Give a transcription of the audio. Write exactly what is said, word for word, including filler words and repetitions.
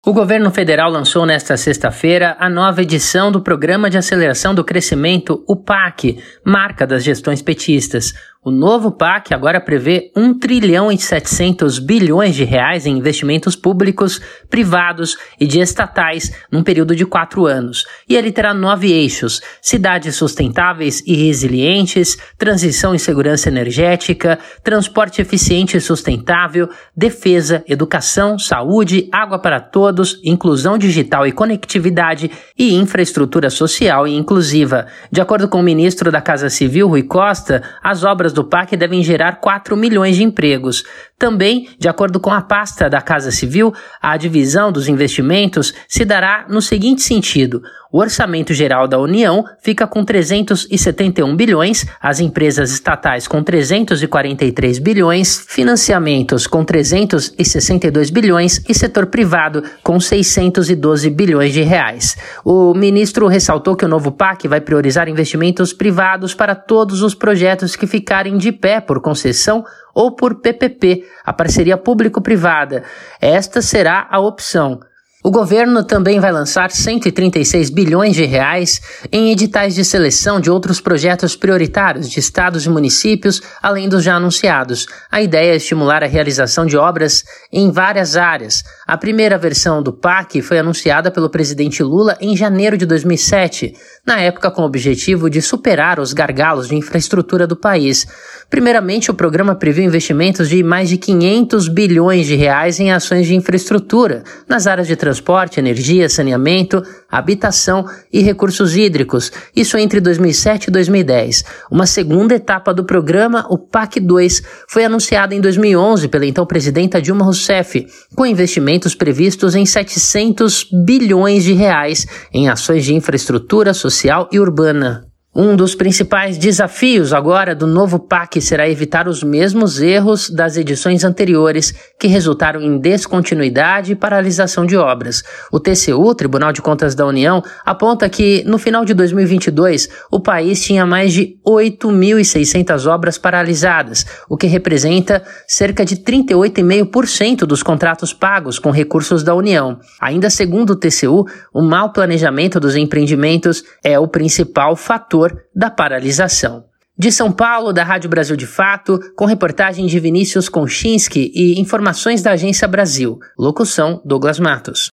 O governo federal lançou nesta sexta-feira a nova edição do Programa de Aceleração do Crescimento, o P A C, marca das gestões petistas. O novo P A C agora prevê um trilhão e setecentos bilhões de reais em investimentos públicos, privados e de estatais num período de quatro anos. E ele terá nove eixos: cidades sustentáveis e resilientes, transição e segurança energética, transporte eficiente e sustentável, defesa, educação, saúde, água para todos, inclusão digital e conectividade e infraestrutura social e inclusiva. De acordo com o ministro da Casa Civil, Rui Costa, as obras do P A C devem gerar quatro milhões de empregos. Também, de acordo com a pasta da Casa Civil, a divisão dos investimentos se dará no seguinte sentido: o orçamento geral da União fica com trezentos e setenta e um bilhões, as empresas estatais com trezentos e quarenta e três bilhões, financiamentos com trezentos e sessenta e dois bilhões e setor privado com seiscentos e doze bilhões de reais. O ministro ressaltou que o novo P A C vai priorizar investimentos privados para todos os projetos que ficarem de pé por concessão ou por P P P, a parceria público-privada. Esta será a opção. O governo também vai lançar cento e trinta e seis bilhões de reais em editais de seleção de outros projetos prioritários de estados e municípios, além dos já anunciados. A ideia é estimular a realização de obras em várias áreas. A primeira versão do P A C foi anunciada pelo presidente Lula em janeiro de dois mil e sete, na época com o objetivo de superar os gargalos de infraestrutura do país. Primeiramente, o programa previu investimentos de mais de quinhentos bilhões de reais em ações de infraestrutura, nas áreas de transporte, energia, saneamento, habitação e recursos hídricos, isso entre dois mil e sete e dois mil e dez. Uma segunda etapa do programa, o P A C dois, foi anunciada em dois mil e onze pela então presidenta Dilma Rousseff, com investimentos previstos em setecentos bilhões de reais em ações de infraestrutura social e urbana. Um dos principais desafios agora do novo P A C será evitar os mesmos erros das edições anteriores que resultaram em descontinuidade e paralisação de obras. O T C U, Tribunal de Contas da União, aponta que no final de dois mil e vinte e dois o país tinha mais de oito mil e seiscentas obras paralisadas, o que representa cerca de trinta e oito vírgula cinco por cento dos contratos pagos com recursos da União. Ainda segundo o T C U, o mau planejamento dos empreendimentos é o principal fator da paralisação. De São Paulo, da Rádio Brasil de Fato, com reportagem de Vinícius Konchinski e informações da Agência Brasil. Locução: Douglas Matos.